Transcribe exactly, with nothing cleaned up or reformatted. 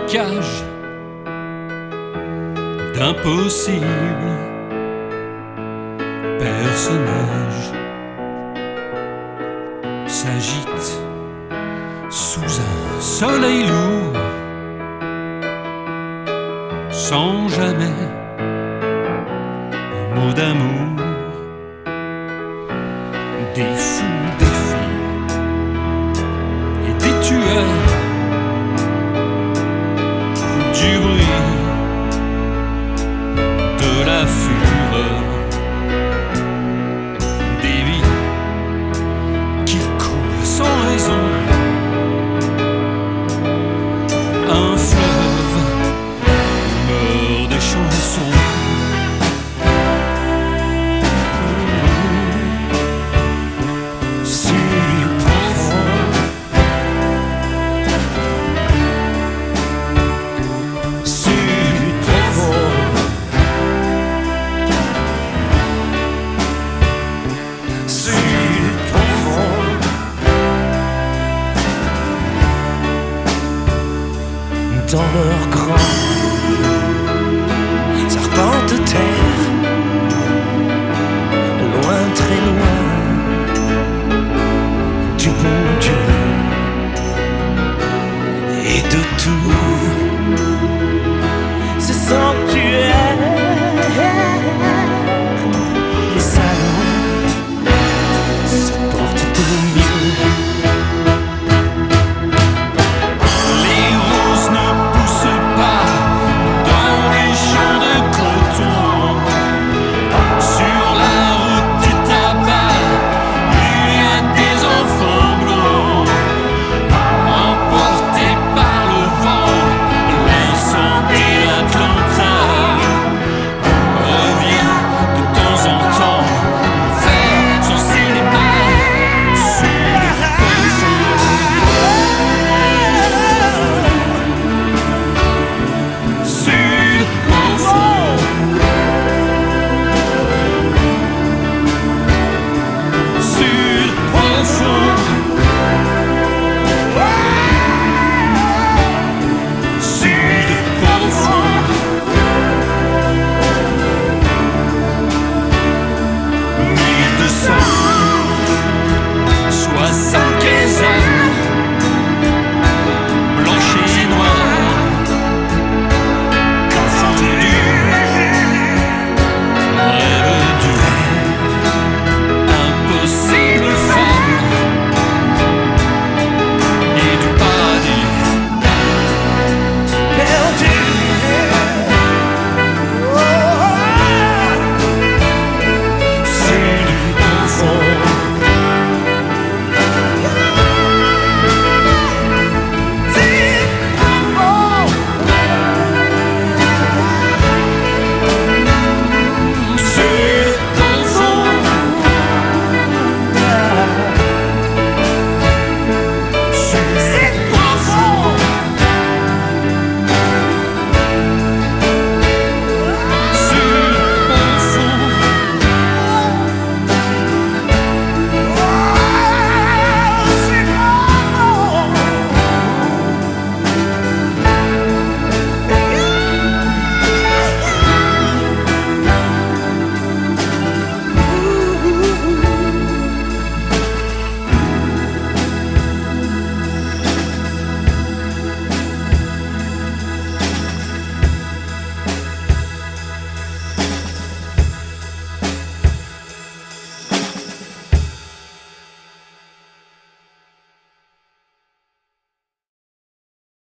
marécages d'impossibles personnages s'agitent sous un soleil lourd, sans jamais un mot d'amour. Des fous, des filles et des tueurs, du bruit, de la fureur, des vies qui coulent sans raison. Un fleuve meurt des chansons. Dans leur grand serpent de terre, loin, très loin du bon Dieu et de tout.